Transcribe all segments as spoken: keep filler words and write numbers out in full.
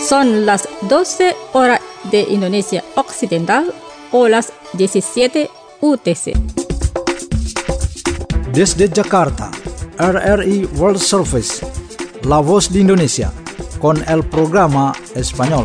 Son las doce horas de Indonesia Occidental o las diecisiete U T C. Desde Jakarta, R R I World Service, La Voz de Indonesia, con el programa español.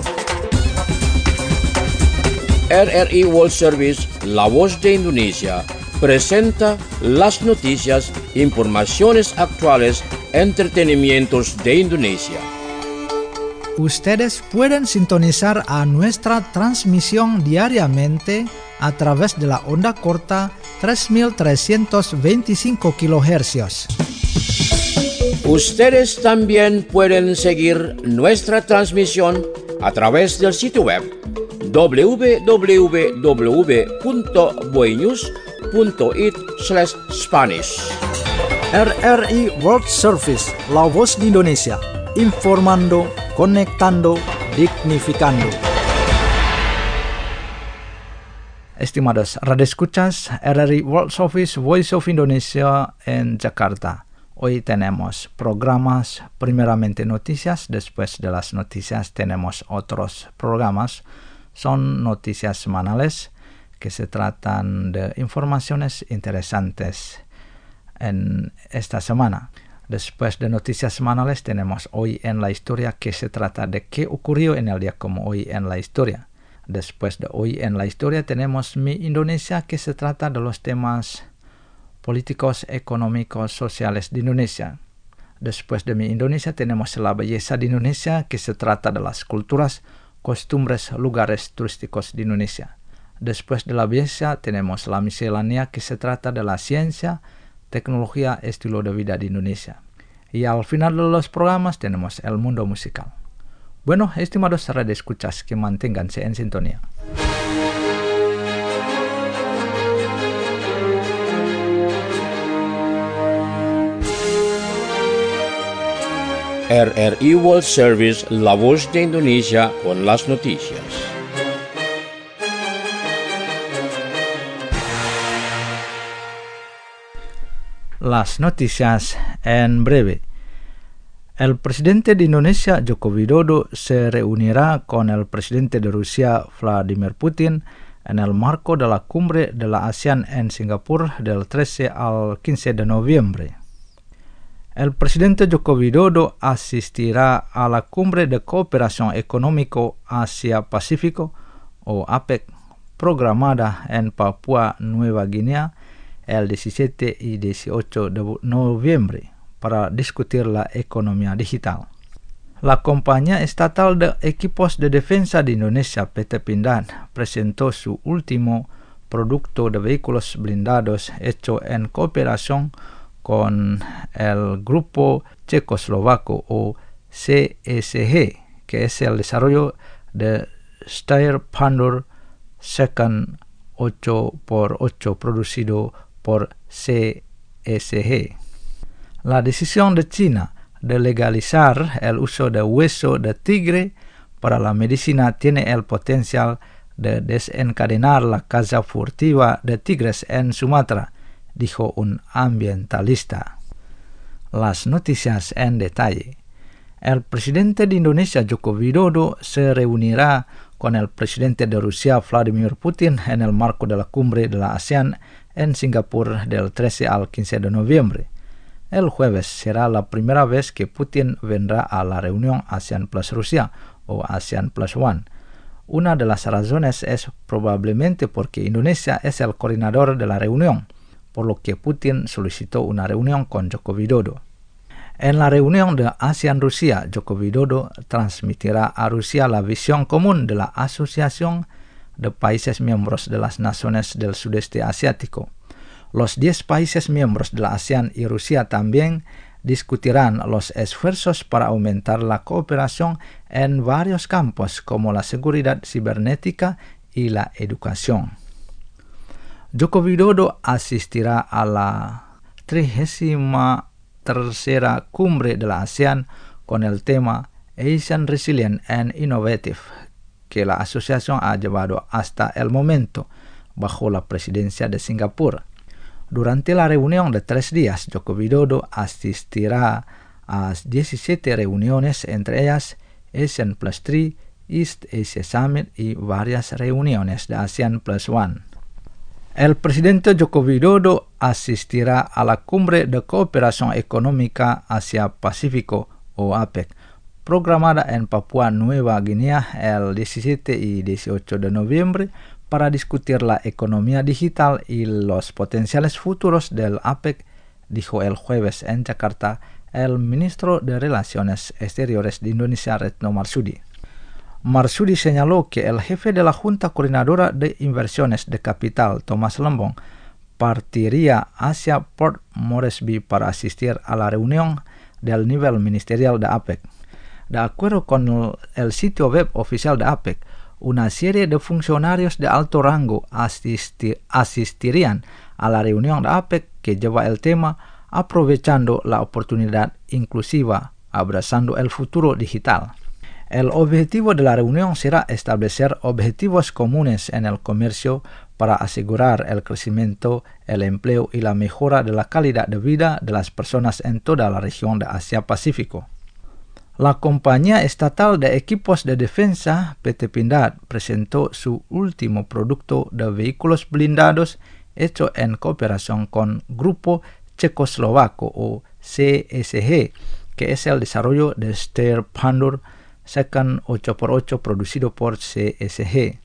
R R I World Service, La Voz de Indonesia, presenta las noticias, informaciones actuales, entretenimientos de Indonesia. Ustedes pueden sintonizar a nuestra transmisión diariamente a través de la onda corta tres mil trescientos veinticinco kilohercios. Ustedes también pueden seguir nuestra transmisión a través del sitio web w w w punto boenews punto it slash Spanish. R R I World Service, La Voz de Indonesia, informando, conectando, dignificando. Estimados radioescuchas, R R I World Service, Voice of Indonesia en Jakarta. Hoy tenemos programas, primeramente noticias, después de las noticias tenemos otros programas. Son noticias semanales que se tratan de informaciones interesantes en esta semana. Después de noticias semanales tenemos Hoy en la Historia, que se trata de qué ocurrió en el día como hoy en la historia. Después de Hoy en la Historia tenemos Mi Indonesia, que se trata de los temas políticos, económicos, sociales de Indonesia. Después de Mi Indonesia tenemos La Belleza de Indonesia, que se trata de las culturas, costumbres, lugares turísticos de Indonesia. Después de La Belleza tenemos La Miscelánea, que se trata de la ciencia, tecnología, estilo de vida de Indonesia. Y al final de los programas tenemos El Mundo Musical. Bueno, estimados radioescuchas, que manténganse en sintonía. R R I World Service, La Voz de Indonesia, con las noticias. Las noticias en breve. El presidente de Indonesia, Joko Widodo, se reunirá con el presidente de Rusia, Vladimir Putin, en el marco de la cumbre de la ASEAN en Singapur del trece al quince de noviembre. El presidente Joko Widodo asistirá a la cumbre de cooperación económico Asia-Pacífico, o APEC, programada en Papua Nueva Guinea el diecisiete y dieciocho de noviembre para discutir la economía digital. La compañía estatal de equipos de defensa de Indonesia, P T Pindad, presentó su último producto de vehículos blindados hecho en cooperación con el grupo checoslovaco o C S G, que es el desarrollo de Steyr Pandur Second ocho por ocho producido por C S G. La decisión de China de legalizar el uso de hueso de tigre para la medicina tiene el potencial de desencadenar la caza furtiva de tigres en Sumatra, dijo un ambientalista. Las noticias en detalle. El presidente de Indonesia, Joko Widodo, se reunirá con el presidente de Rusia, Vladimir Putin, en el marco de la cumbre de la ASEAN en Singapur del trece al quince de noviembre. El jueves será la primera vez que Putin vendrá a la reunión ASEAN Plus Rusia o ASEAN Plus One. Una de las razones es probablemente porque Indonesia es el coordinador de la reunión, por lo que Putin solicitó una reunión con Joko Widodo. En la reunión de ASEAN-Rusia, Joko Widodo transmitirá a Rusia la visión común de la Asociación de Países Miembros de las Naciones del Sudeste Asiático. Los diez países miembros de la ASEAN y Rusia también discutirán los esfuerzos para aumentar la cooperación en varios campos como la seguridad cibernética y la educación. Joko Widodo asistirá a la trigésima tercera cumbre de la ASEAN con el tema Asian Resilient and Innovative, que la asociación ha llevado hasta el momento bajo la presidencia de Singapur. Durante la reunión de tres días, Joko Widodo asistirá a diecisiete reuniones, entre ellas ASEAN Plus tres, East Asia Summit y varias reuniones de ASEAN Plus One. El presidente Joko Widodo asistirá a la Cumbre de Cooperación Económica Asia-Pacífico, o APEC, programada en Papúa Nueva Guinea el diecisiete y dieciocho de noviembre para discutir la economía digital y los potenciales futuros del APEC, dijo el jueves en Jakarta el ministro de Relaciones Exteriores de Indonesia, Retno Marsudi. Marsudi señaló que el jefe de la Junta Coordinadora de Inversiones de Capital, Thomas Lembong, partiría hacia Port Moresby para asistir a la reunión del nivel ministerial de APEC. De acuerdo con el, el sitio web oficial de APEC, una serie de funcionarios de alto rango asisti, asistirían a la reunión de APEC que lleva el tema aprovechando la oportunidad inclusiva, abrazando el futuro digital. El objetivo de la reunión será establecer objetivos comunes en el comercio para asegurar el crecimiento, el empleo y la mejora de la calidad de vida de las personas en toda la región de Asia-Pacífico. La compañía estatal de equipos de defensa, P T Pindad, presentó su último producto de vehículos blindados hecho en cooperación con Grupo Checoslovaco o C S G, que es el desarrollo de Steyr Pandur Second ocho por ocho producido por C S G.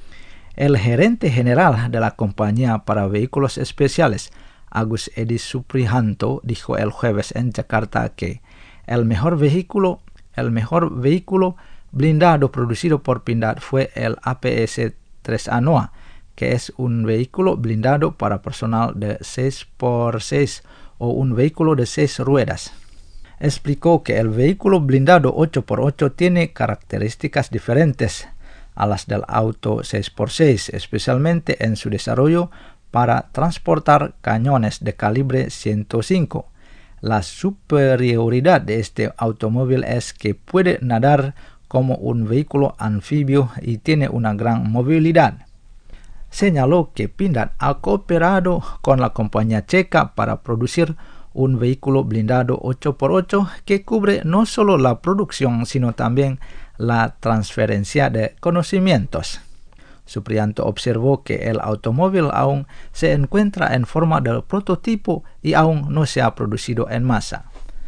El gerente general de la compañía para vehículos especiales, Agus Edi Suprihanto, dijo el jueves en Jakarta que el mejor vehículo, el mejor vehículo blindado producido por Pindad fue el A P S tres ANOA, que es un vehículo blindado para personal de seis por seis o un vehículo de seis ruedas. Explicó que el vehículo blindado ocho por ocho tiene características diferentes a las del auto seis por seis, especialmente en su desarrollo para transportar cañones de calibre ciento cinco. La superioridad de este automóvil es que puede nadar como un vehículo anfibio y tiene una gran movilidad. Señaló que Pindad ha cooperado con la compañía checa para producir un vehículo blindado ocho por ocho que cubre no solo la producción sino también la transferencia de conocimientos. Suprihanto observó que el automóvil aún se encuentra en forma de prototipo y aún no se ha producido en masa.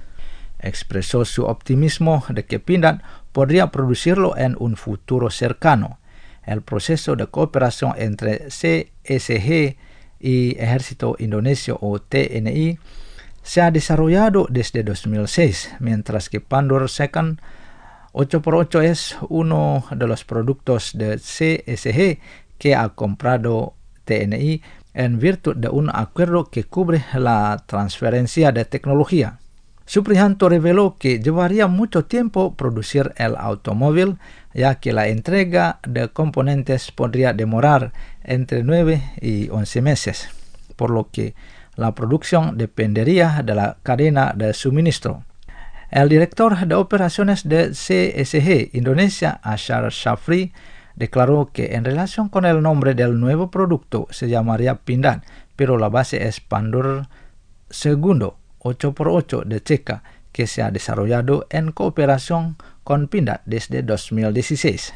Expresó su optimismo de que Pindad podría producirlo en un futuro cercano. El proceso de cooperación entre C S G y Ejército Indonesio o T N I se ha desarrollado desde dos mil seis, mientras que Pandur Second ocho por ocho es uno de los productos de C S G que ha comprado T N I en virtud de un acuerdo que cubre la transferencia de tecnología. Suprihanto reveló que llevaría mucho tiempo producir el automóvil, ya que la entrega de componentes podría demorar entre nueve y once meses, por lo que la producción dependería de la cadena de suministro. El director de operaciones de C S G Indonesia, Ashar Shafri, declaró que en relación con el nombre del nuevo producto se llamaría Pindad, pero la base es Pandur Segundo ocho por ocho de Checa, que se ha desarrollado en cooperación con Pindad desde dos mil dieciséis.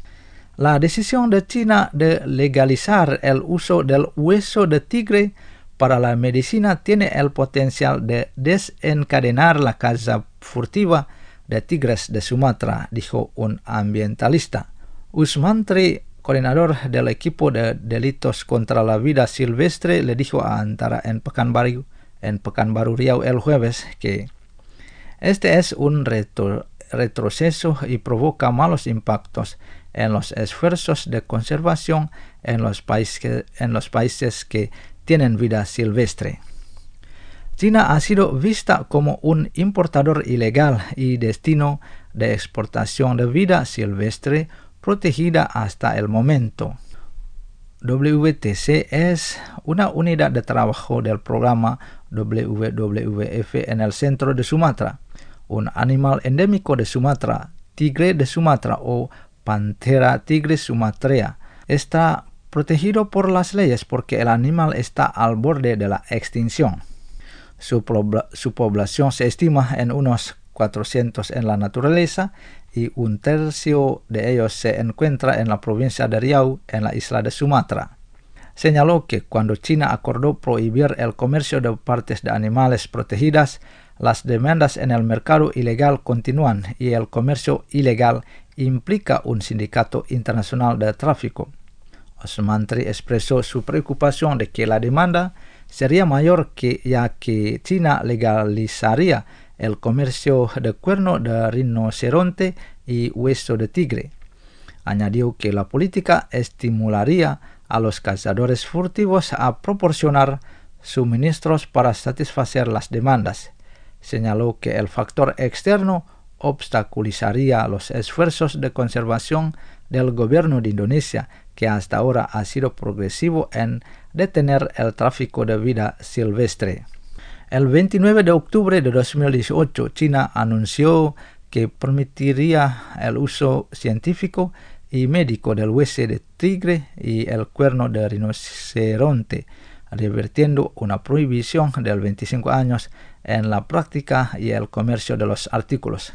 La decisión de China de legalizar el uso del hueso de tigre para la medicina tiene el potencial de desencadenar la caza furtiva de tigres de Sumatra, dijo un ambientalista. Usmantri, coordinador del equipo de delitos contra la vida silvestre, le dijo a Antara en Pekanbaru, en Pekanbaru Riau el jueves que este es un retro, retroceso y provoca malos impactos en los esfuerzos de conservación en los países, en los países que tienen vida silvestre. China ha sido vista como un importador ilegal y destino de exportación de vida silvestre protegida hasta el momento. W T C es una unidad de trabajo del programa W W F en el centro de Sumatra. Un animal endémico de Sumatra, tigre de Sumatra o Panthera tigris sumatrea, está protegido por las leyes porque el animal está al borde de la extinción. Su, su población se estima en unos cuatrocientos en la naturaleza y un tercio de ellos se encuentra en la provincia de Riau, en la isla de Sumatra. Señaló que cuando China acordó prohibir el comercio de partes de animales protegidas, las demandas en el mercado ilegal continúan y el comercio ilegal implica un sindicato internacional de tráfico. Osmantri expresó su preocupación de que la demanda sería mayor que ya que China legalizaría el comercio de cuerno de rinoceronte y hueso de tigre. Añadió que la política estimularía a los cazadores furtivos a proporcionar suministros para satisfacer las demandas. Señaló que el factor externo obstaculizaría los esfuerzos de conservación del gobierno de Indonesia, que hasta ahora ha sido progresivo en detener el tráfico de vida silvestre. El veintinueve de octubre de dos mil dieciocho, China anunció que permitiría el uso científico y médico del hueso de tigre y el cuerno de rinoceronte, revirtiendo una prohibición de veinticinco años en la práctica y el comercio de los artículos.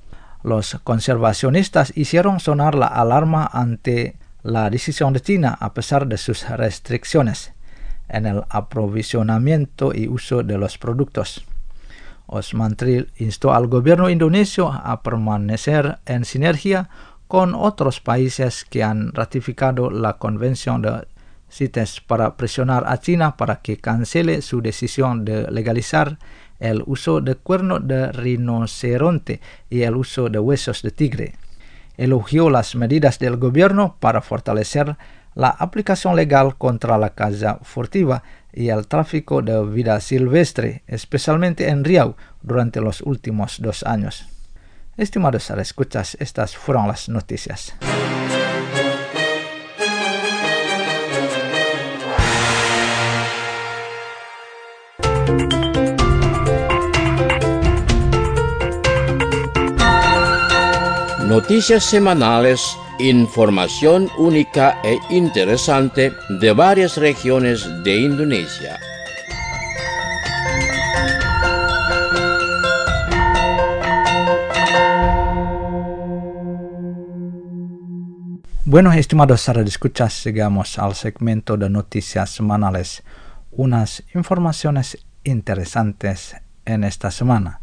Los conservacionistas hicieron sonar la alarma ante la decisión de China a pesar de sus restricciones en el aprovisionamiento y uso de los productos. Osmantri instó al gobierno indonesio a permanecer en sinergia con otros países que han ratificado la Convención de CITES para presionar a China para que cancele su decisión de legalizar el uso de cuerno de rinoceronte y el uso de huesos de tigre. Elogió las medidas del gobierno para fortalecer la aplicación legal contra la caza furtiva y el tráfico de vida silvestre, especialmente en Riau, durante los últimos dos años. Estimados escuchas, estas fueron las noticias. Noticias semanales, información única e interesante de varias regiones de Indonesia. Bueno, estimados radioescuchas, llegamos al segmento de noticias semanales. Unas informaciones interesantes en esta semana.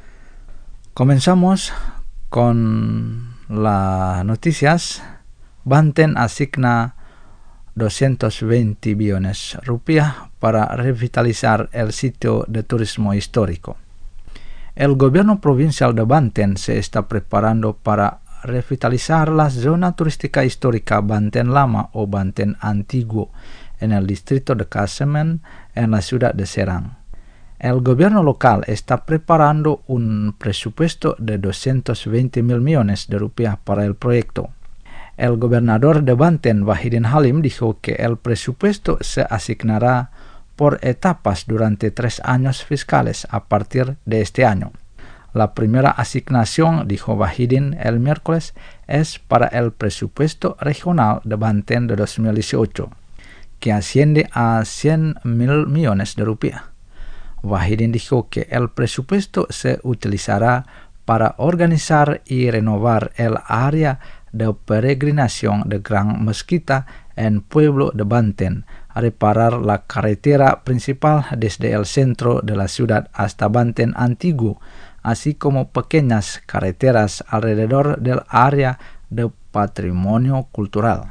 Comenzamos con las noticias. Banten asigna doscientos veinte millones rupiah para revitalizar el sitio de turismo histórico. El gobierno provincial de Banten se está preparando para revitalizar la zona turística histórica Banten Lama o Banten Antiguo en el distrito de Casemen en la ciudad de Serang. El gobierno local está preparando un presupuesto de doscientos veinte mil millones de rupiah para el proyecto. El gobernador de Banten, Wahidin Halim, dijo que el presupuesto se asignará por etapas durante tres años fiscales a partir de este año. La primera asignación, dijo Wahidin el miércoles, es para el presupuesto regional de Banten de dos mil dieciocho, que asciende a cien mil millones de rupiah. Wahidin dijo que el presupuesto se utilizará para organizar y renovar el área de peregrinación de Gran Mezquita en Pueblo de Banten, a reparar la carretera principal desde el centro de la ciudad hasta Banten Antiguo, así como pequeñas carreteras alrededor del área de patrimonio cultural.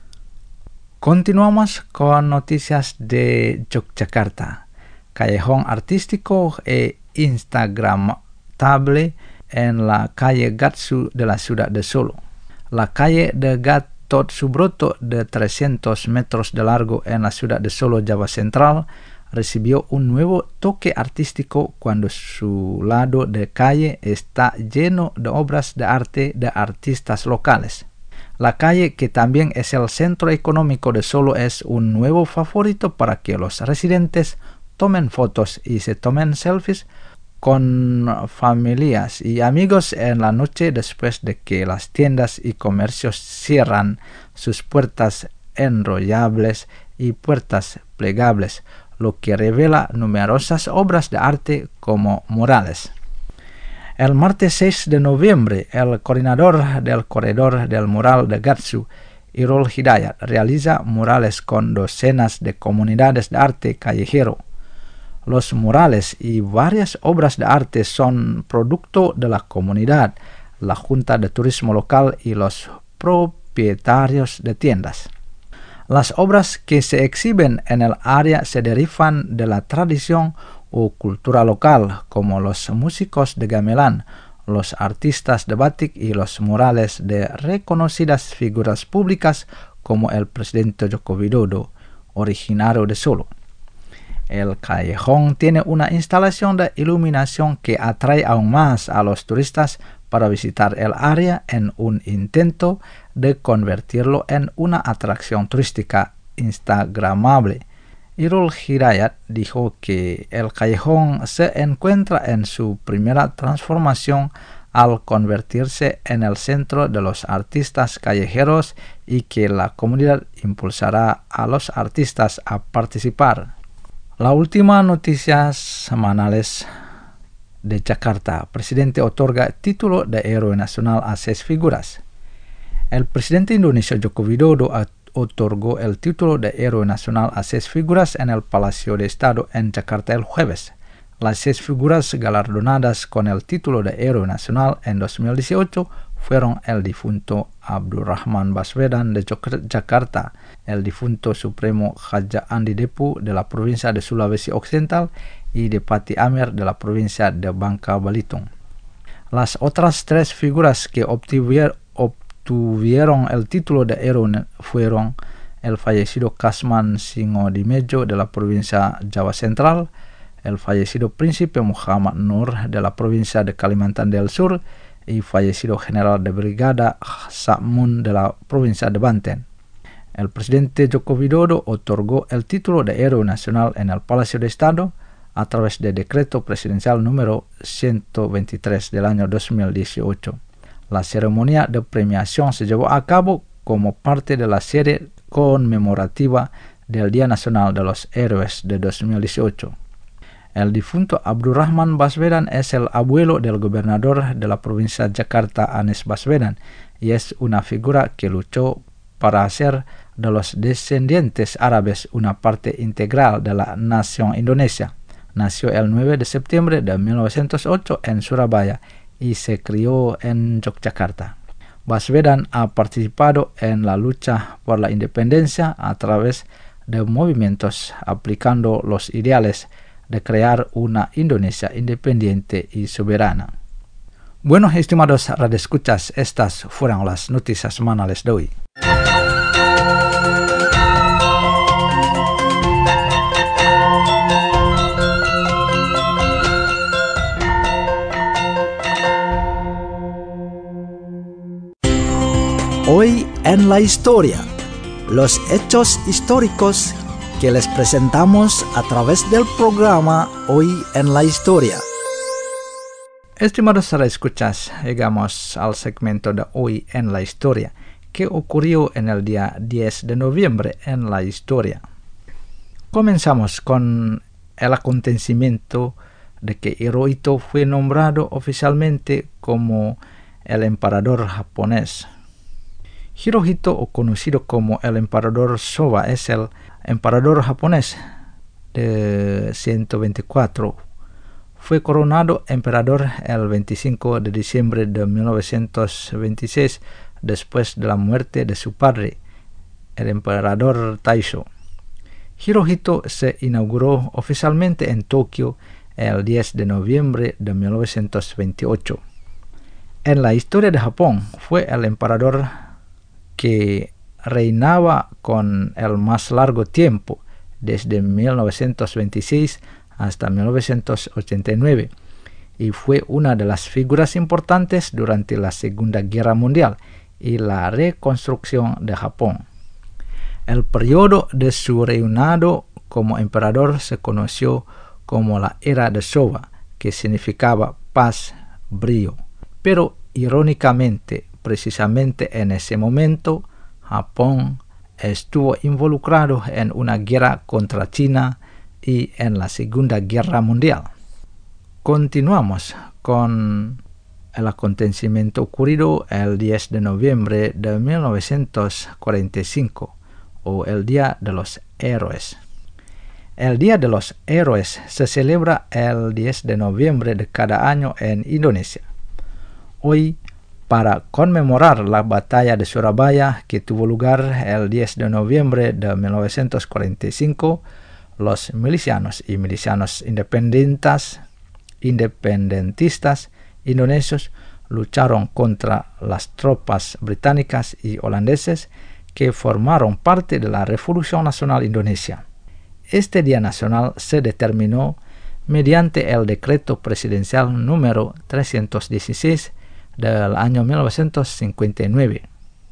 Continuamos con noticias de Yogyakarta. Callejón artístico e instagramable en la calle Gatsu de la ciudad de Solo. La calle de Gatot Subroto, de trescientos metros de largo en la ciudad de Solo, Java Central, recibió un nuevo toque artístico cuando su lado de calle está lleno de obras de arte de artistas locales. La calle, que también es el centro económico de Solo, es un nuevo favorito para que los residentes tomen fotos y se tomen selfies con familias y amigos en la noche después de que las tiendas y comercios cierran sus puertas enrollables y puertas plegables, lo que revela numerosas obras de arte como murales. El martes seis de noviembre, el coordinador del corredor del mural de Gatsu, Irul Hidayat, realiza murales con docenas de comunidades de arte callejero. Los murales y varias obras de arte son producto de la comunidad, la Junta de Turismo local y los propietarios de tiendas. Las obras que se exhiben en el área se derivan de la tradición o cultura local, como los músicos de gamelán, los artistas de batik y los murales de reconocidas figuras públicas como el presidente Joko Widodo, originario de Solo. El callejón tiene una instalación de iluminación que atrae aún más a los turistas para visitar el área en un intento de convertirlo en una atracción turística instagramable. Irul Hidayat dijo que el callejón se encuentra en su primera transformación al convertirse en el centro de los artistas callejeros y que la comunidad impulsará a los artistas a participar. La última noticia semanales de Jakarta. Presidente otorga título de héroe nacional a seis figuras. El presidente Indonesia Joko Widodo otorgó el título de héroe nacional a seis figuras en el Palacio de Estado en Jakarta el jueves. Las seis figuras galardonadas con el título de héroe nacional en dos mil dieciocho fueron el difunto Abdurrahman Baswedan de Jakarta, el difunto Supremo Haja Andi Depu de la provincia de Sulawesi Occidental y de Pati Amir de la provincia de Bangka Belitung. Las otras tres figuras que obtuvieron, obtuvieron el título de héroe fueron el fallecido Kasman Singodimedjo de la provincia Jawa Central, el fallecido Príncipe Muhammad Nur de la provincia de Kalimantan del Sur y fallecido general de brigada Sa'mun de la provincia de Banten. El presidente Joko Widodo otorgó el título de héroe nacional en el Palacio de Estado a través de decreto presidencial número ciento veintitrés del año dos mil dieciocho. La ceremonia de premiación se llevó a cabo como parte de la serie conmemorativa del Día Nacional de los Héroes de dos mil dieciocho. El difunto Abdurrahman Baswedan es el abuelo del gobernador de la provincia de Jakarta, Anies Baswedan, y es una figura que luchó para hacer de los descendientes árabes una parte integral de la nación indonesia. Nació el nueve de septiembre de mil novecientos ocho en Surabaya y se crió en Yogyakarta. Baswedan ha participado en la lucha por la independencia a través de movimientos aplicando los ideales de crear una Indonesia independiente y soberana. Bueno, estimados radioescuchas, estas fueron las noticias semanales de hoy. Hoy en la historia, los hechos históricos que les presentamos a través del programa Hoy en la Historia. Estimados radioescuchas, llegamos al segmento de Hoy en la Historia, que ocurrió en el día diez de noviembre en la historia. Comenzamos con el acontecimiento de que Hirohito fue nombrado oficialmente como el emperador japonés. Hirohito, o conocido como el emperador Showa, es el emperador japonés de ciento veinticuatro. Fue coronado emperador el veinticinco de diciembre de mil novecientos veintiséis, después de la muerte de su padre, el emperador Taisho. Hirohito se inauguró oficialmente en Tokio el diez de noviembre de mil novecientos veintiocho. En la historia de Japón, fue el emperador que reinaba con el más largo tiempo, desde mil novecientos veintiséis hasta mil novecientos ochenta y nueve, y fue una de las figuras importantes durante la Segunda Guerra Mundial y la reconstrucción de Japón. El periodo de su reinado como emperador se conoció como la Era de Showa, que significaba paz, brío. Pero irónicamente, precisamente en ese momento, Japón estuvo involucrado en una guerra contra China y en la Segunda Guerra Mundial. Continuamos con el acontecimiento ocurrido el diez de noviembre de mil novecientos cuarenta y cinco, o el Día de los Héroes. El Día de los Héroes se celebra el diez de noviembre de cada año en Indonesia. Hoy, para conmemorar la batalla de Surabaya que tuvo lugar el diez de noviembre de mil novecientos cuarenta y cinco, los milicianos y milicianos independentistas, independentistas indonesios lucharon contra las tropas británicas y holandeses que formaron parte de la Revolución Nacional Indonesia. Este Día Nacional se determinó mediante el Decreto Presidencial número trescientos dieciséis del año mil novecientos cincuenta y nueve.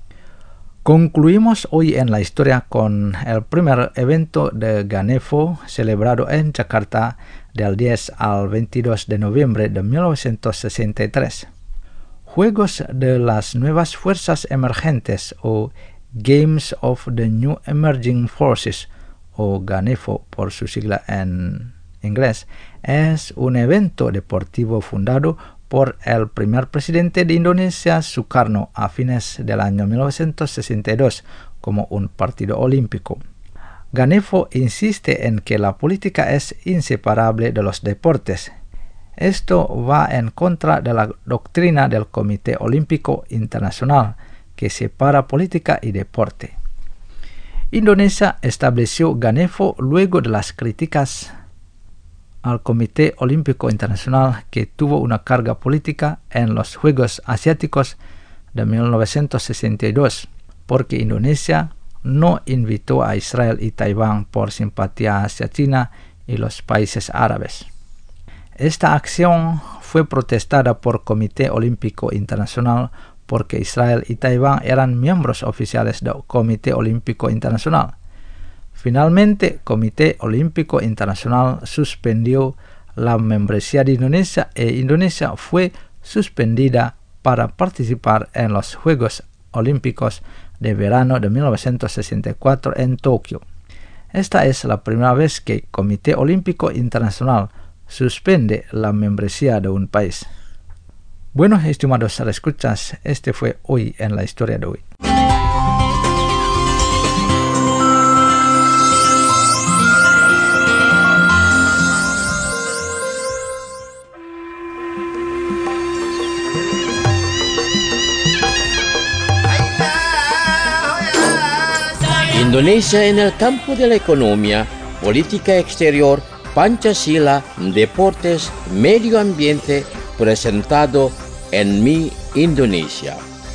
Concluimos hoy en la historia con el primer evento de Ganevo celebrado en Yakarta del diez al veintidós de noviembre de mil novecientos sesenta y tres. Juegos de las Nuevas Fuerzas Emergentes o Games of the New Emerging Forces o Ganevo por su sigla en inglés es un evento deportivo fundado por el primer presidente de Indonesia, Sukarno, a fines del año mil novecientos sesenta y dos como un partido olímpico. Ganevo insiste en que la política es inseparable de los deportes. Esto va en contra de la doctrina del Comité Olímpico Internacional, que separa política y deporte. Indonesia estableció Ganevo luego de las críticas al Comité Olímpico Internacional, que tuvo una carga política en los Juegos Asiáticos de mil novecientos sesenta y dos, porque Indonesia no invitó a Israel y Taiwán por simpatía hacia China y los países árabes. Esta acción fue protestada por el Comité Olímpico Internacional porque Israel y Taiwán eran miembros oficiales del Comité Olímpico Internacional. Finalmente, el Comité Olímpico Internacional suspendió la membresía de Indonesia e Indonesia fue suspendida para participar en los Juegos Olímpicos de verano de mil novecientos sesenta y cuatro en Tokio. Esta es la primera vez que el Comité Olímpico Internacional suspende la membresía de un país. Bueno, estimados escuchas, este fue Hoy en la Historia de hoy. Indonesia en el campo de la economía, política exterior, Pancasila, deportes, medio ambiente, presentado en Mi Indonesia.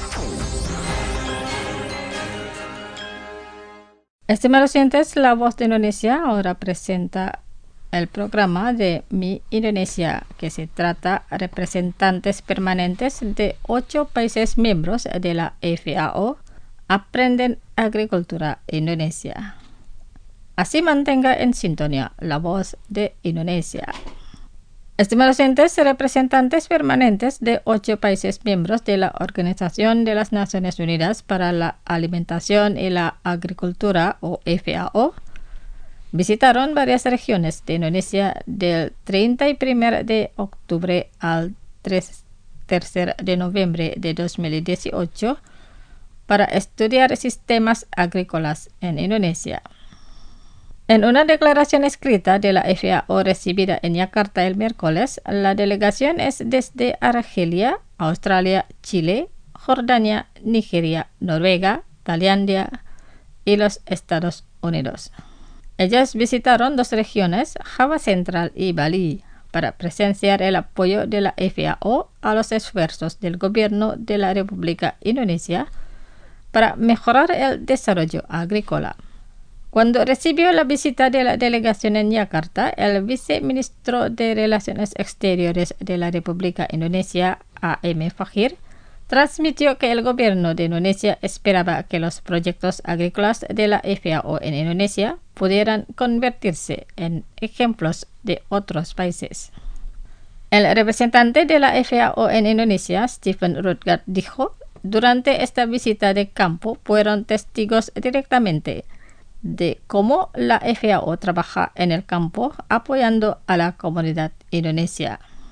Estimados oyentes, La Voz de Indonesia ahora presenta el programa de Mi Indonesia, que se trata de representantes permanentes de ocho países miembros de la F A O aprenden agricultura Indonesia. Así mantenga en sintonía La Voz de Indonesia. Estimados oyentes, representantes permanentes de ocho países miembros de la Organización de las Naciones Unidas para la Alimentación y la Agricultura, o F A O, visitaron varias regiones de Indonesia del treinta y uno de octubre al tres de noviembre de dos mil dieciocho para estudiar sistemas agrícolas en Indonesia. En una declaración escrita de la F A O recibida en Yakarta el miércoles, la delegación es desde Argelia, Australia, Chile, Jordania, Nigeria, Noruega, Tailandia y los Estados Unidos. Ellos visitaron dos regiones, Java Central y Bali, para presenciar el apoyo de la F A O a los esfuerzos del gobierno de la República Indonesia para mejorar el desarrollo agrícola. Cuando recibió la visita de la delegación en Yakarta, el viceministro de Relaciones Exteriores de la República Indonesia, A M Fahir, transmitió que el gobierno de Indonesia esperaba que los proyectos agrícolas de la F A O en Indonesia pudieran convertirse en ejemplos de otros países. El representante de la F A O en Indonesia, Stephen Rutgard, dijo: durante esta visita de campo fueron testigos directamente de cómo la F A O trabaja en el campo apoyando a la comunidad indonesia.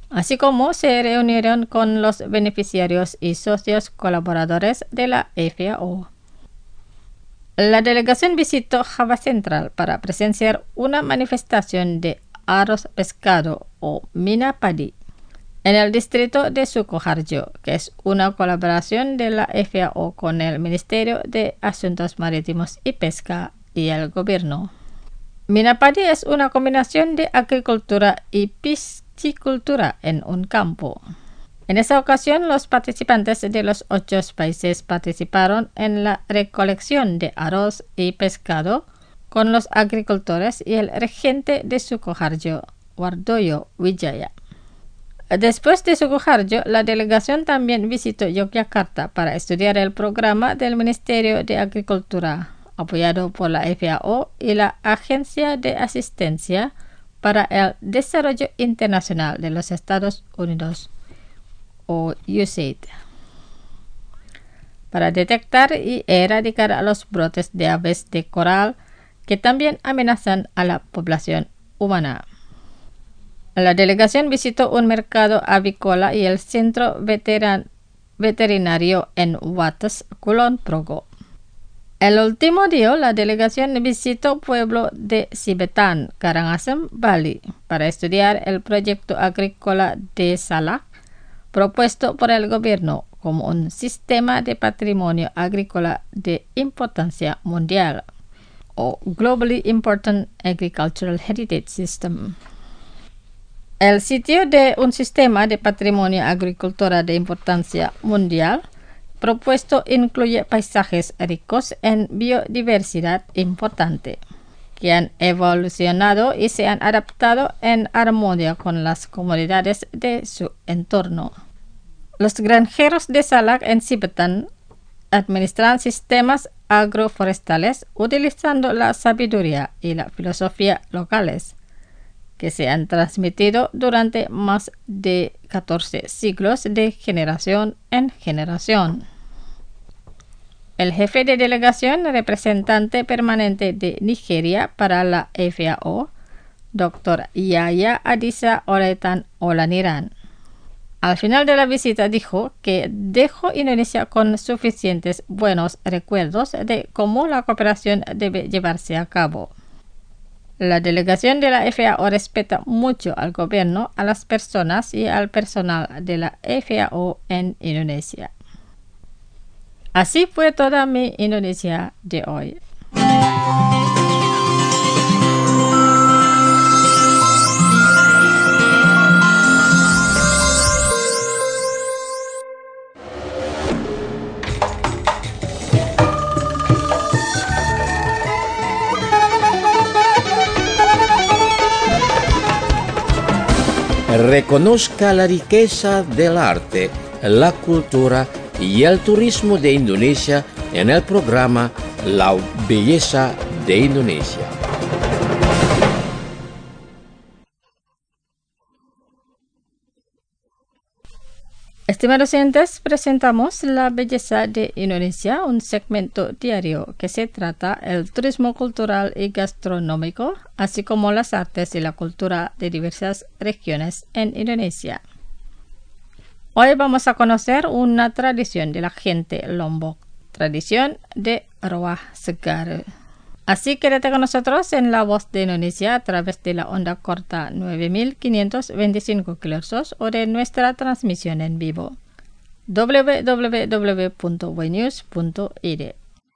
así como se reunieron con los beneficiarios y socios colaboradores de la F A O. La delegación visitó Java Central para presenciar una manifestación de arroz pescado o mina padi en el distrito de Sukoharjo, que es una colaboración de la F A O con el Ministerio de Asuntos Marítimos y Pesca y el gobierno. Mina padi es una combinación de agricultura y piscicultura en un campo. En esa ocasión, los participantes de los ocho países participaron en la recolección de arroz y pescado con los agricultores y el regente de Sukoharjo, Wardoyo Wijaya. Después de Sukoharjo, la delegación también visitó Yogyakarta para estudiar el programa del Ministerio de Agricultura, apoyado por la F A O y la Agencia de Asistencia para el Desarrollo Internacional de los Estados Unidos, o U S A I D, para detectar y erradicar a los brotes de aves de coral que también amenazan a la población humana. La delegación visitó un mercado avícola y el centro veteran- veterinario en Wates, Kulon Progo. El último día, la delegación visitó el pueblo de Sibetan, Karangasem, Bali, para estudiar el proyecto agrícola de Salak, propuesto por el gobierno como un sistema de patrimonio agrícola de importancia mundial, o Globally Important Agricultural Heritage System. El sitio de un sistema de patrimonio agrícola de importancia mundial propuesto incluye paisajes ricos en biodiversidad importante, que han evolucionado y se han adaptado en armonía con las comunidades de su entorno. Los granjeros de Salak en Sibetan administran sistemas agroforestales utilizando la sabiduría y la filosofía locales, que se han transmitido durante más de catorce siglos de generación en generación. El jefe de delegación, representante permanente de Nigeria para la F A O, doctor Yaya Adisa Oletan Olaniran, al final de la visita dijo que dejó Indonesia con suficientes buenos recuerdos de cómo la cooperación debe llevarse a cabo. La delegación de la F A O respeta mucho al gobierno, a las personas y al personal de la F A O en Indonesia. Así fue toda mi Indonesia de hoy. Reconozca la riqueza del arte, la cultura y el turismo de Indonesia en el programa La Belleza de Indonesia. Estimados oyentes, presentamos La Belleza de Indonesia, un segmento diario que se trata el turismo cultural y gastronómico, así como las artes y la cultura de diversas regiones en Indonesia. Hoy vamos a conocer una tradición de la gente Lombok, tradición de Roah Segar. Así quédate con nosotros en La Voz de Indonesia a través de la onda corta nueve mil quinientos veinticinco kilohertz o de nuestra transmisión en vivo doble u doble u doble u punto boynews punto i d.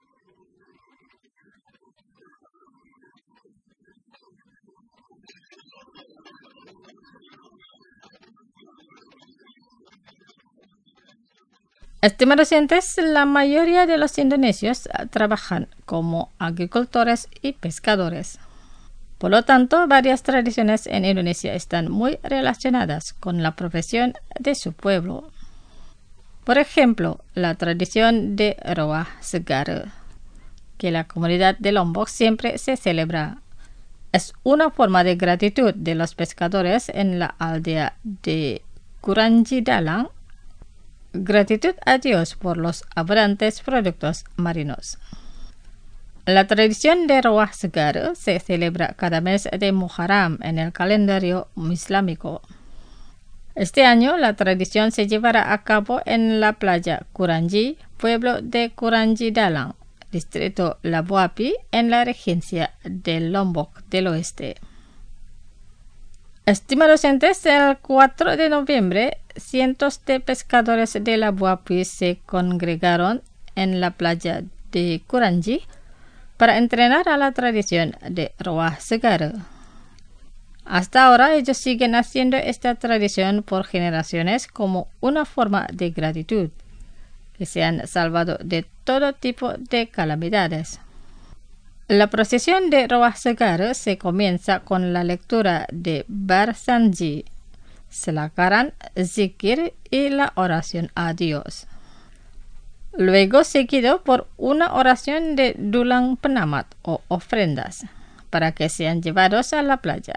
Estimados oyentes, la mayoría de los indonesios trabajan como agricultores y pescadores. Por lo tanto, varias tradiciones en Indonesia están muy relacionadas con la profesión de su pueblo. Por ejemplo, la tradición de Roah Segar, que la comunidad de Lombok siempre se celebra, es una forma de gratitud de los pescadores en la aldea de Kuranji Dalang, gratitud a Dios por los abundantes productos marinos. La tradición de Roah Segar se celebra cada mes de Muharram en el calendario islámico. Este año la tradición se llevará a cabo en la playa Kuranji, pueblo de Kuranji Dalam, distrito Labuapi, en la regencia de Lombok del Oeste. Estimados oyentes, el cuatro de noviembre, cientos de pescadores de Labuapi se congregaron en la playa de Kuranji para entrenar a la tradición de Roah Segara. Hasta ahora ellos siguen haciendo esta tradición por generaciones como una forma de gratitud, que se han salvado de todo tipo de calamidades. La procesión de Roah Segara se comienza con la lectura de Barsanji, Selakaran, Zikir y la oración a Dios. Luego seguido por una oración de Dulang Penamat o ofrendas, para que sean llevados a la playa.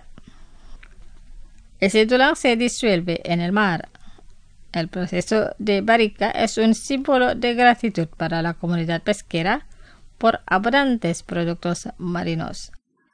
Ese dulang se disuelve en el mar. El proceso de barika es un símbolo de gratitud para la comunidad pesquera por abundantes productos marinos.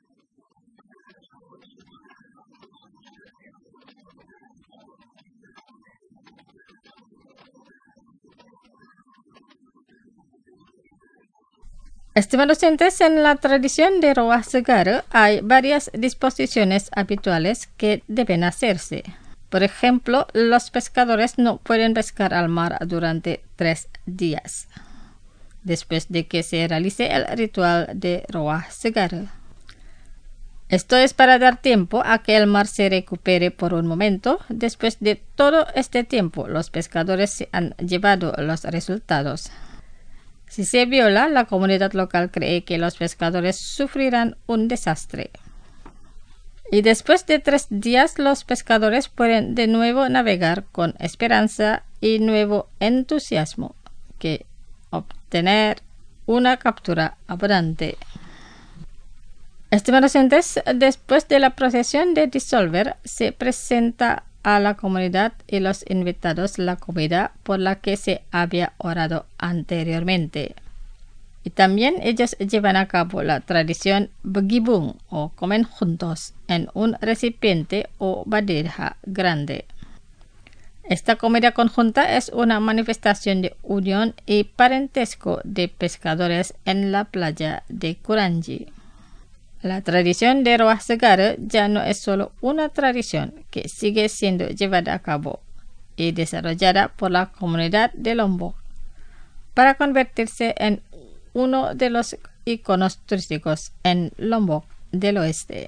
Estimados oyentes, en la tradición de Roah Segara hay varias disposiciones habituales que deben hacerse. Por ejemplo, los pescadores no pueden pescar al mar durante tres días, después de que se realice el ritual de Roah Segara. Esto es para dar tiempo a que el mar se recupere por un momento. Después de todo este tiempo, los pescadores se han llevado los resultados. Si se viola, la comunidad local cree que los pescadores sufrirán un desastre. Y después de tres días, los pescadores pueden de nuevo navegar con esperanza y nuevo entusiasmo que obtener una captura abundante. Estimados oyentes, después de la procesión de disolver, se presenta a la comunidad y los invitados la comida por la que se había orado anteriormente. Y también ellos llevan a cabo la tradición begibung o comen juntos en un recipiente o bandeja grande. Esta comida conjunta es una manifestación de unión y parentesco de pescadores en la playa de Kuranji. La tradición de Roah Segara ya no es solo una tradición que sigue siendo llevada a cabo y desarrollada por la comunidad de Lombok para convertirse en uno de los iconos turísticos en Lombok del Oeste.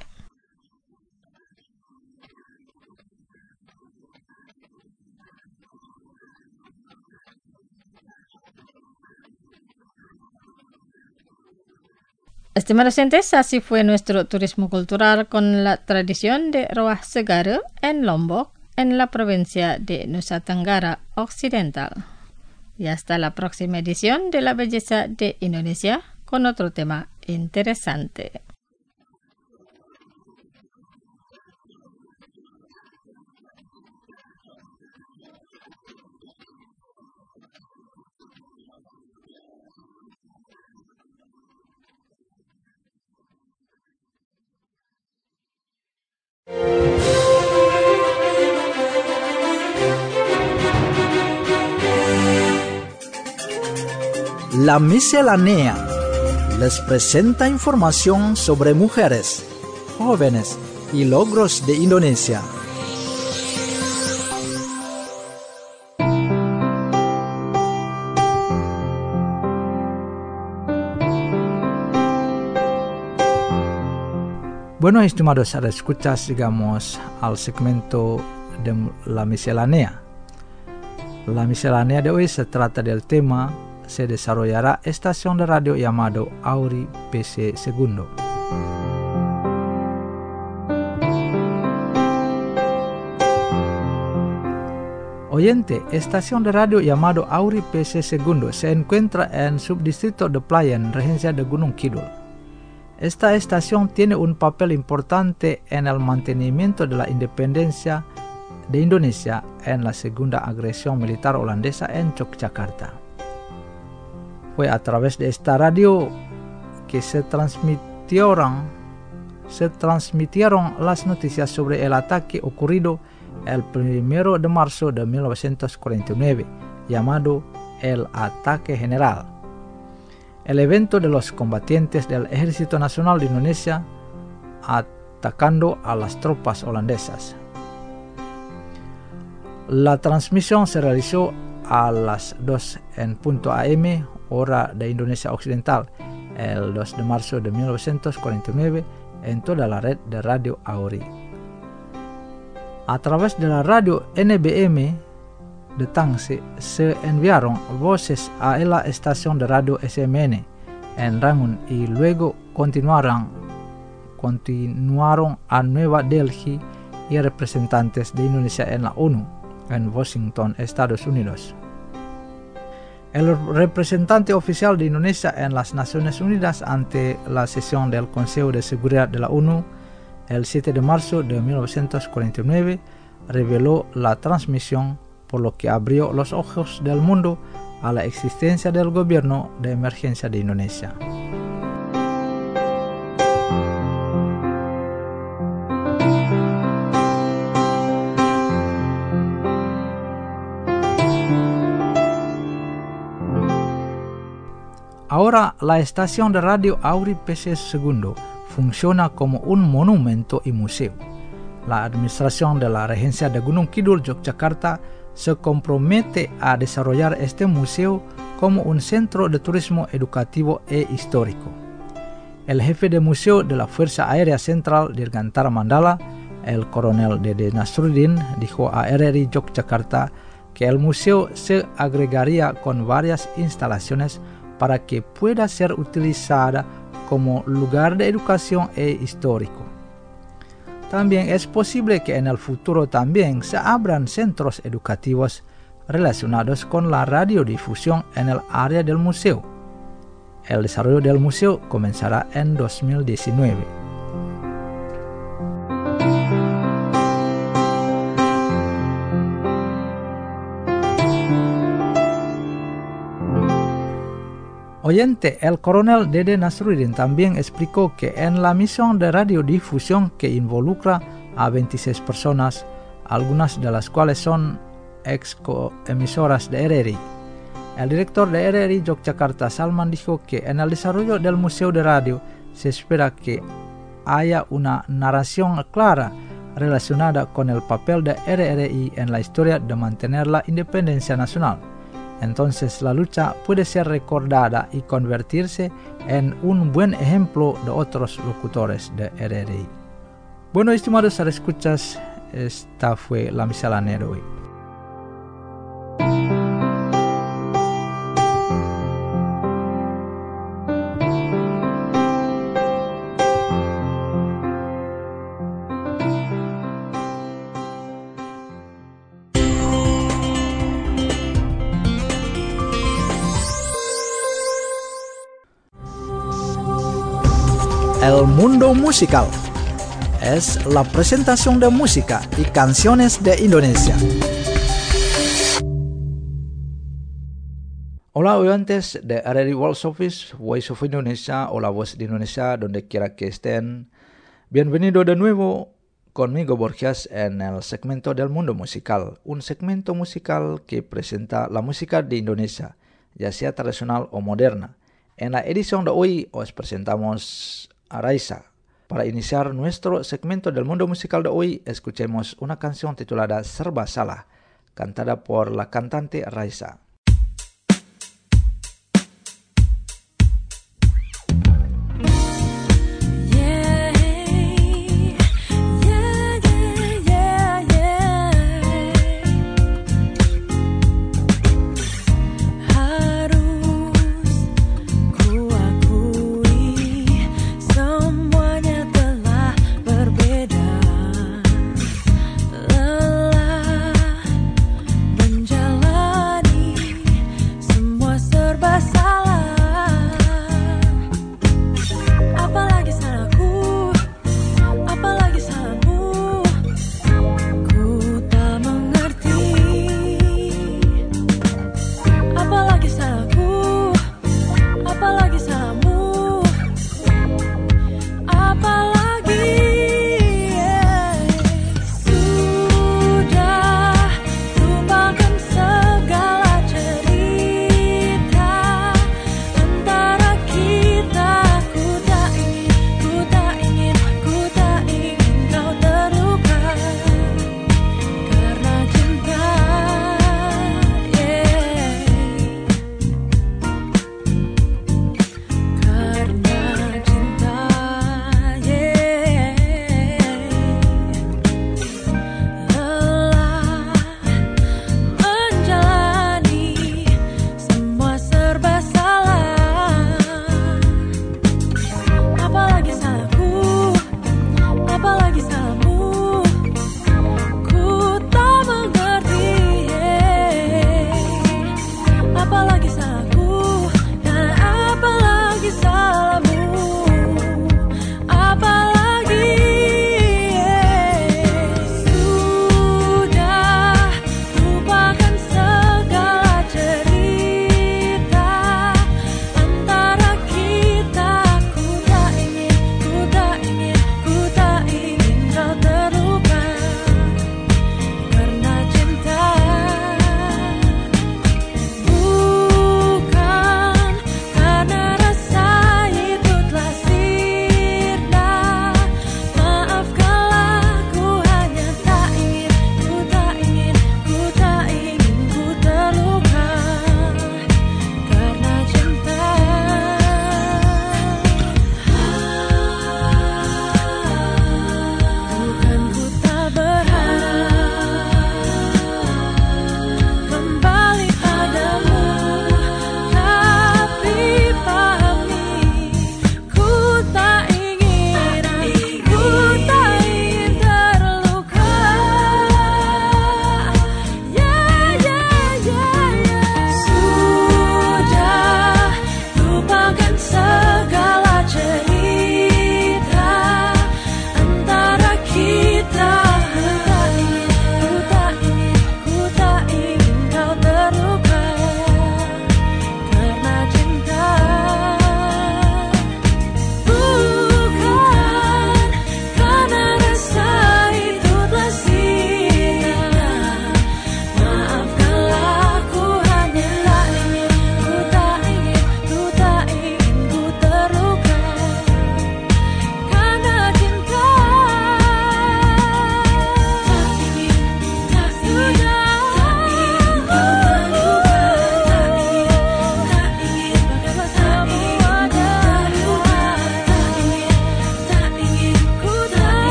Estimados oyentes, así fue nuestro turismo cultural con la tradición de Roah Segara en Lombok, en la provincia de Nusa Tenggara Occidental. Y hasta la próxima edición de La Belleza de Indonesia con otro tema interesante. La miscelánea les presenta información sobre mujeres, jóvenes y logros de Indonesia. Bueno, estimados escuchas, llegamos al segmento de la miscelánea. La miscelánea de hoy se trata del tema se desarrollará estación de radio llamado Auri P C Segundo. Oyente, estación de radio llamado Auri P C Segundo se encuentra en subdistrito de Playan, regencia de Gunung Kidul. Esta estación tiene un papel importante en el mantenimiento de la independencia de Indonesia en la segunda agresión militar holandesa en Yogyakarta. Fue a través de esta radio que se transmitieron, se transmitieron las noticias sobre el ataque ocurrido el primero de marzo de mil novecientos cuarenta y nueve, llamado el Ataque General, el evento de los combatientes del Ejército Nacional de Indonesia atacando a las tropas holandesas. La transmisión se realizó a las dos en punto A M, hora de Indonesia Occidental, el dos de marzo de mil novecientos cuarenta y nueve, en toda la red de Radio Auri. A través de la radio N B M de Tangsi se enviaron voces a la estación de radio S M N en Rangun y luego continuaron, continuaron a Nueva Delhi y representantes de Indonesia en la ONU en Washington, Estados Unidos. El representante oficial de Indonesia en las Naciones Unidas ante la sesión del Consejo de Seguridad de la ONU el siete de marzo de mil novecientos cuarenta y nueve reveló la transmisión, por lo que abrió los ojos del mundo a la existencia del gobierno de emergencia de Indonesia. Ahora la estación de radio Auri P C segundo funciona como un monumento y museo. La administración de la Regencia de Gunung Kidul, Yogyakarta, se compromete a desarrollar este museo como un centro de turismo educativo e histórico. El jefe de museo de la Fuerza Aérea Central Dirgantara Mandala, el coronel Dede Nasruddin, dijo a R R I Yogyakarta que el museo se agregaría con varias instalaciones para que pueda ser utilizada como lugar de educación e histórico. También es posible que en el futuro también se abran centros educativos relacionados con la radiodifusión en el área del museo. El desarrollo del museo comenzará en dos mil diecinueve. Oyente, el coronel Dede Nasruddin también explicó que en la misión de radiodifusión que involucra a veintiséis personas, algunas de las cuales son ex-emisoras de R R I, el director de R R I Yogyakarta, Salman, dijo que en el desarrollo del Museo de Radio se espera que haya una narración clara relacionada con el papel de R R I en la historia de mantener la independencia nacional. Entonces la lucha puede ser recordada y convertirse en un buen ejemplo de otros locutores de R R I. Bueno, estimados escuchas, esta fue la miscelánea de hoy. El mundo musical es la presentación de música y canciones de Indonesia. Hola oyentes de R R I World Service, Voice of Indonesia o La Voz de Indonesia, donde quiera que estén. Bienvenido de nuevo conmigo, Borges, en el segmento del mundo musical. Un segmento musical que presenta la música de Indonesia, ya sea tradicional o moderna. En la edición de hoy os presentamos a Raisa. Para iniciar nuestro segmento del mundo musical de hoy, escuchemos una canción titulada Serba Salah, cantada por la cantante Raisa. Menjalani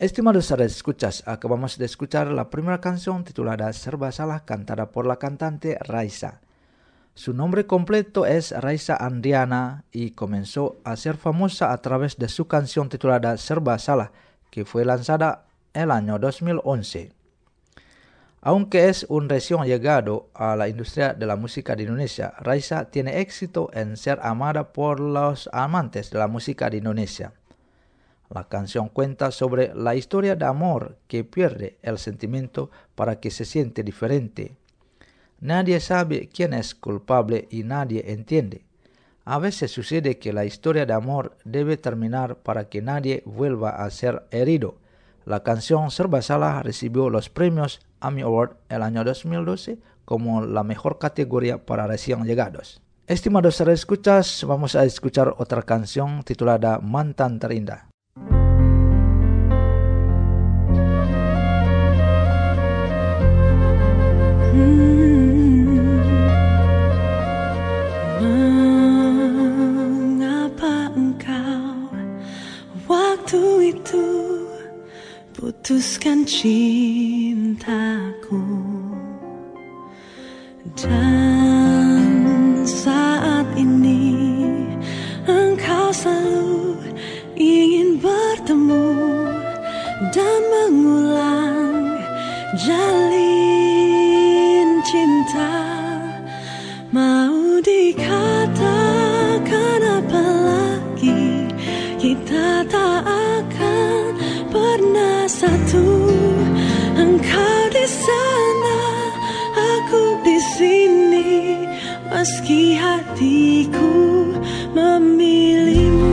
Estimados escuchas, acabamos de escuchar la primera canción titulada Serba Salah, cantada por la cantante Raisa. Su nombre completo es Raisa Andriana y comenzó a ser famosa a través de su canción titulada Serba Salah, que fue lanzada el año dos mil once. Aunque es un recién llegado a la industria de la música de Indonesia, Raisa tiene éxito en ser amada por los amantes de la música de Indonesia. La canción cuenta sobre la historia de amor que pierde el sentimiento para que se siente diferente. Nadie sabe quién es culpable y nadie entiende. A veces sucede que la historia de amor debe terminar para que nadie vuelva a ser herido. La canción Serba Salah recibió los premios AMI Award el año dos mil doce como la mejor categoría para recién llegados. Estimados escuchas, vamos a escuchar otra canción titulada Mantan Terindah. Mengapa engkau waktu itu putuskan cintaku, dan saat ini engkau selalu ingin bertemu dan mengulang jalin cinta. Mau dikatakan apa lagi, kita tak akan pernah satu. Engkau di sana, aku di sini, meski hatiku memilihmu.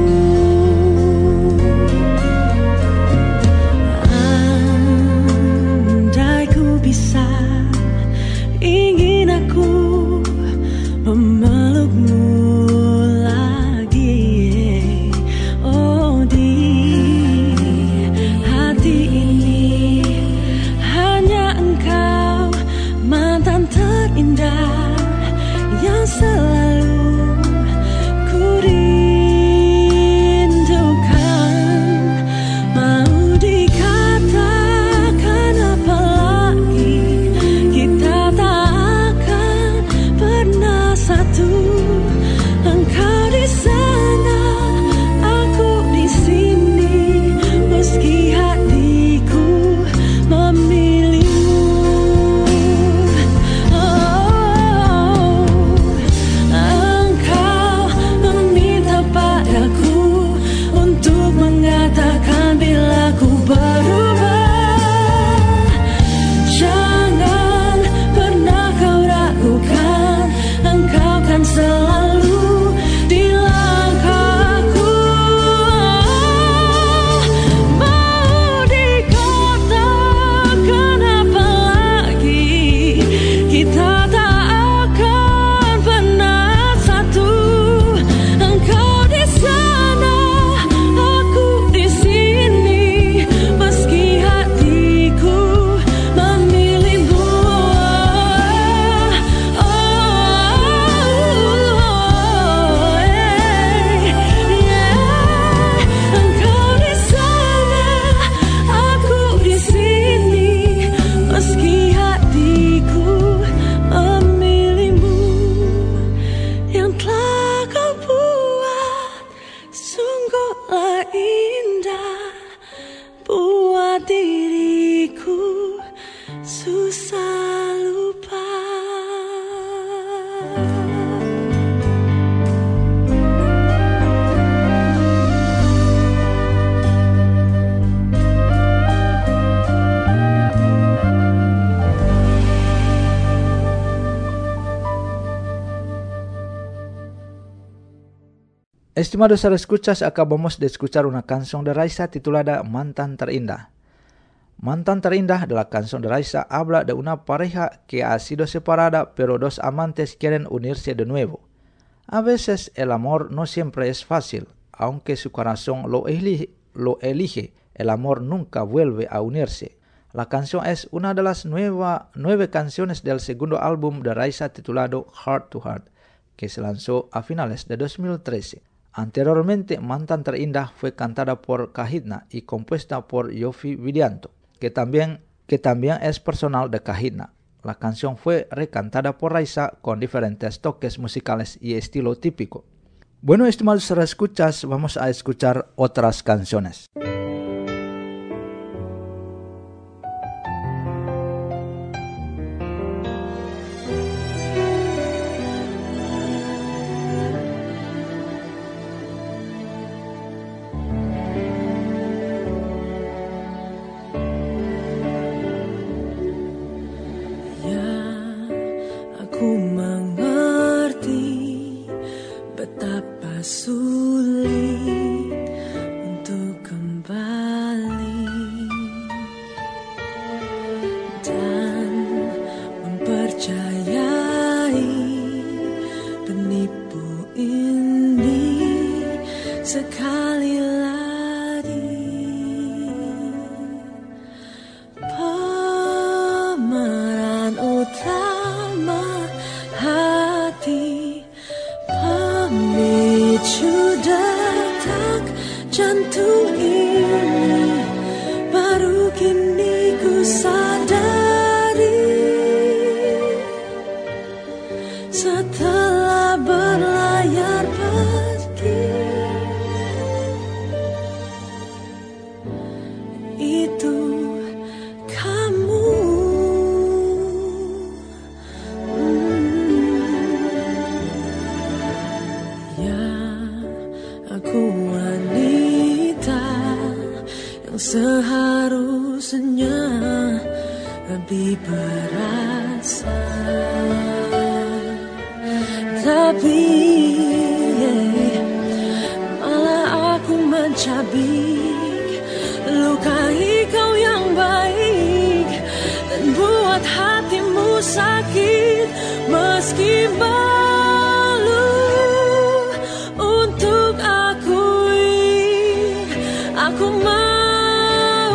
Andai ku bisa, ingin aku memelukmu lagi. Oh, di hati ini hanya engkau, mantan terindah yang selalu ku rindukan. Mau dikatakan apa lagi, kita tak akan pernah satu. Engkau di sana, aku di sini, meski hatiku memilihmu. Oh, engkau meminta padaku untuk mengatakan bila ku berubah. Jangan pernah kau ragukan, engkau kan selalu di langkahku. Mau dikatakan apa lagi, kita tak akan pernah satu. Engkau di sana, aku di sini, meski hatiku memilihmu. Oh, eh, yeah. Engkau di sana, aku di sini, meski hatiku memilihmu. Yang telah kau buat sungguhlah indah, buat diriku susah lupa. Estimados escuchas, acabamos de escuchar una canción de Raisa titulada Mantan Terindah. Mantan Terindah de la canción de Raisa habla de una pareja que ha sido separada, pero dos amantes quieren unirse de nuevo. A veces el amor no siempre es fácil, aunque su corazón lo elige, lo elige, el amor nunca vuelve a unirse. La canción es una de las nueva, nueve canciones del segundo álbum de Raisa titulado Heart to Heart, que se lanzó a finales de dos mil trece. Anteriormente, Mantan Terindah fue cantada por Kahitna y compuesta por Yovie Widianto, que también, que también es personal de Kahitna. La canción fue recantada por Raisa con diferentes toques musicales y estilo típico. Bueno, estimados escuchas, vamos a escuchar otras canciones. Aku mengerti betapa sulit untuk kembali dan mempercayai penipu ini sekali lagi. Pemeran utama hati, pemicu detak jantung ini, baru kini ku sadari setelah berlayar pergi. Itu kamu. Aku wanita yang seharusnya lebih berasa, tapi yeah, malah aku mencabik, lukai kau yang baik dan buat hatimu sakit meski malu untuk akui. Aku mau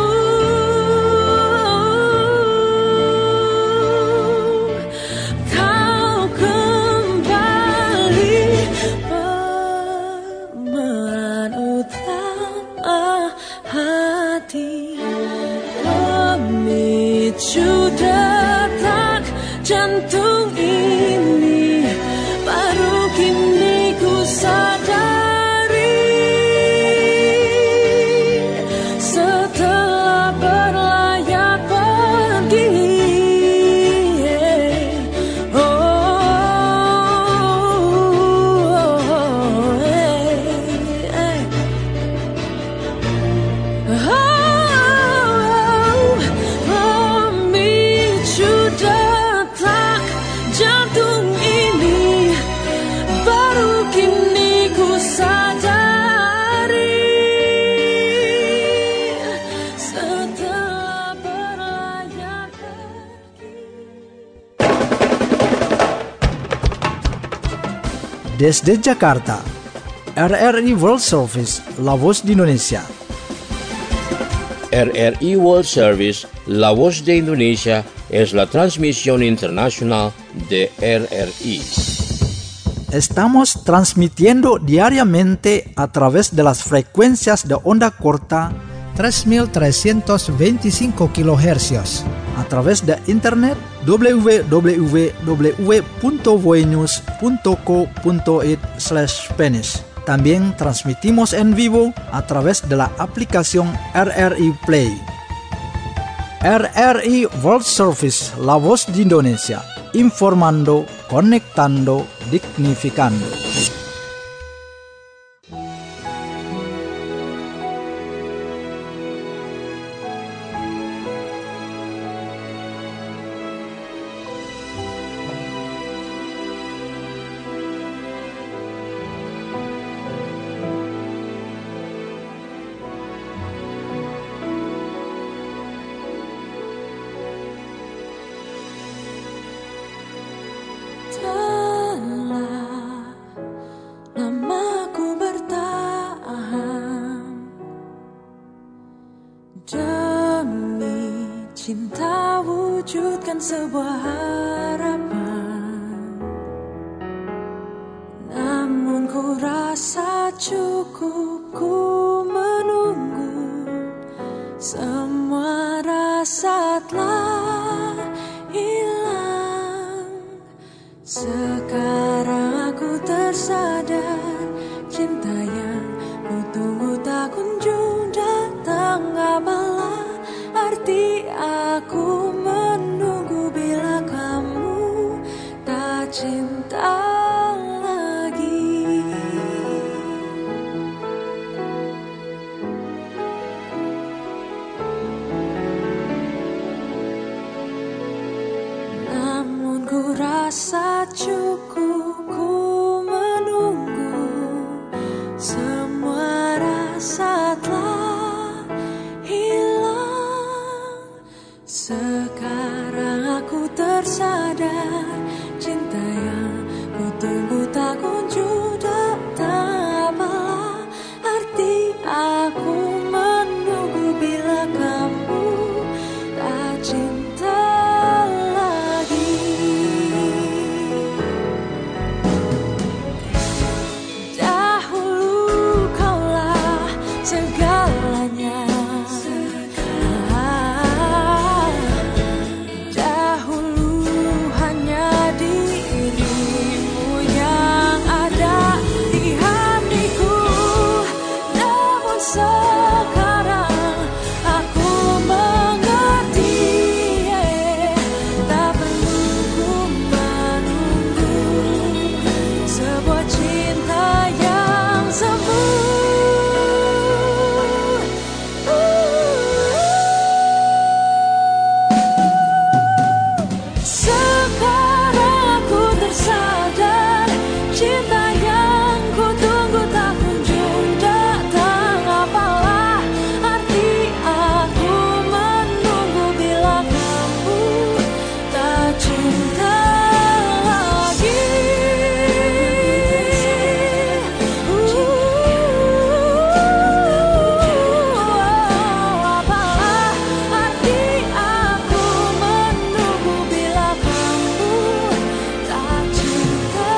kau kembali, pemeran utama hati, pemicu detak jantung ini, baru kini ku sadari setelah berlayar pergi. Oh, oh, hey, hey. Oh, pemicu detak jantung ini, baru kini ku sadari setelah berlayar pergi. Desde Jakarta, R R I World Service, La Voz de Indonesia. R R I World Service, La Voz de Indonesia, es la transmisión internacional de R R I. Estamos transmitiendo diariamente a través de las frecuencias de onda corta tres mil trescientos veinticinco kilohercios, a través de internet w w w punto voenews punto co punto it slash Spanish. También transmitimos en vivo a través de la aplicación R R I Play. R R I World Service, La Voz de Indonesia, informando, conectando, dignificando. Cinta wujudkan sebuah harapan, namun ku rasa cukup ku menunggu, semua rasa telah hilang. Sekarang aku tersadar, cinta yang ku tunggu tak kunjung datang. Apalah arti aku menunggu bila kamu tak cinta lagi. Namun ku rasa cukup ku menunggu, semua rasa telah hilang. Sekarang aku tersadar, cinta yang ku tunggu tak kunjung datang. Apalah arti aku menunggu bila kamu tak cinta lagi. Dahulu kaulah segalanya, dahulu hanya dirimu yang ada di hatiku. Namun sekarang aku mengerti, tak perlu ku menunggu sebuah cinta yang semu. Sekarang aku tersadar, cinta yang ku tunggu tak kunjung datang. Apalah arti aku menunggu bila kamu tak cinta lagi. Apalah arti aku menunggu bila kamu tak cinta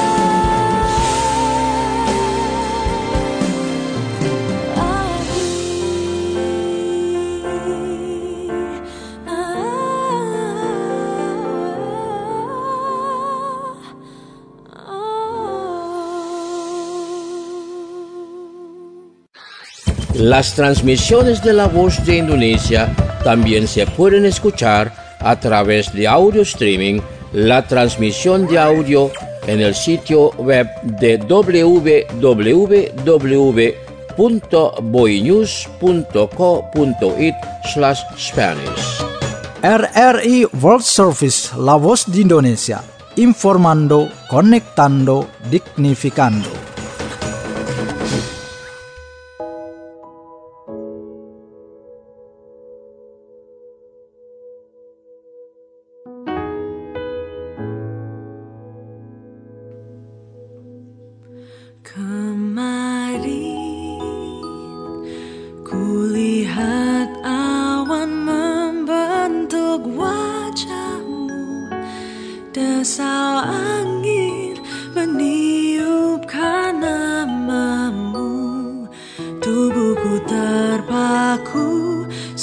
Las transmisiones de La Voz de Indonesia también se pueden escuchar a través de audio streaming, la transmisión de audio en el sitio web de w w w punto boinews punto co punto it slash Spanish. R R I World Service La Voz de Indonesia, informando, conectando, dignificando. Kemarin kulihat awan membentuk wajahmu, desau angin meniupkan namamu. Tubuhku terpaku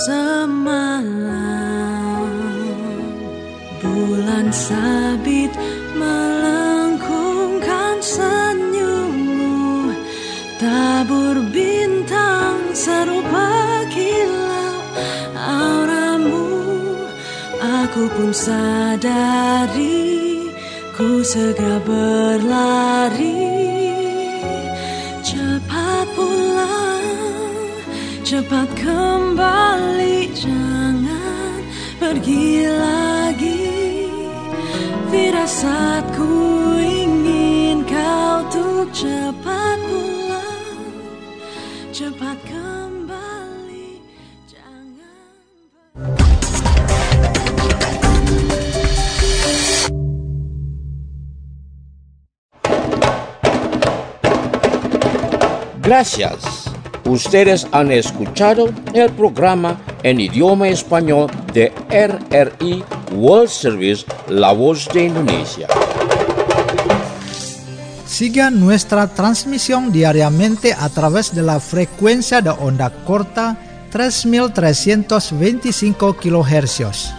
semalam, bulan sabit melengkungkan senyummu. Tabur bintang serupa kilau auramu. Aku pun sadari, ku segera berlari. Cepat pulang, cepat kembali, jangan pergi lagi. Firasatku ingin kau tuh cepat pulang, cepat kembali, jangan Gracias. Ustedes han escuchado el programa en idioma español de R R I World Service La Voz de Indonesia. Siga nuestra transmisión diariamente a través de la frecuencia de onda corta tres mil trescientos veinticinco kilohercios.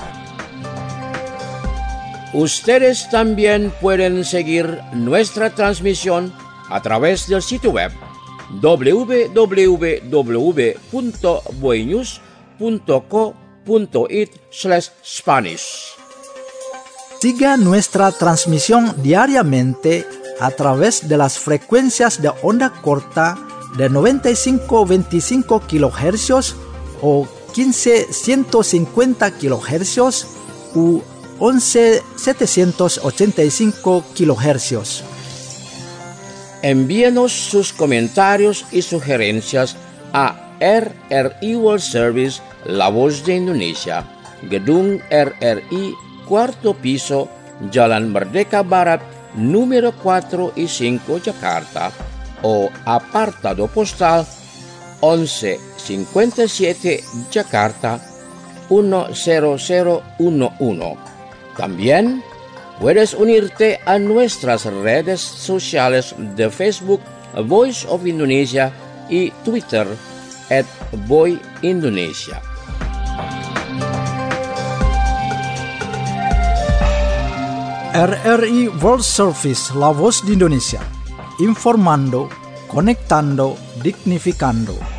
Ustedes también pueden seguir nuestra transmisión a través del sitio web doble u doble u doble u punto boenews punto co punto it slash Spanish. Siga nuestra transmisión diariamente a través de las frecuencias de onda corta de noventa y cinco veinticinco kilohercios o quince ciento cincuenta kilohercios u once setecientos ochenta y cinco kilohercios. Envíenos sus comentarios y sugerencias a R R I World Service, La Voz de Indonesia, Gedung R R I, cuarto piso, Jalan Merdeka Barat, número cuatro y cinco, Jakarta, o apartado postal once cincuenta y siete, Jakarta, uno cero cero uno uno. También puedes unirte a nuestras redes sociales de Facebook, Voice of Indonesia, y Twitter, at Boy Indonesia. R R I World Service, La Voz de Indonesia, informando, conectando, dignificando.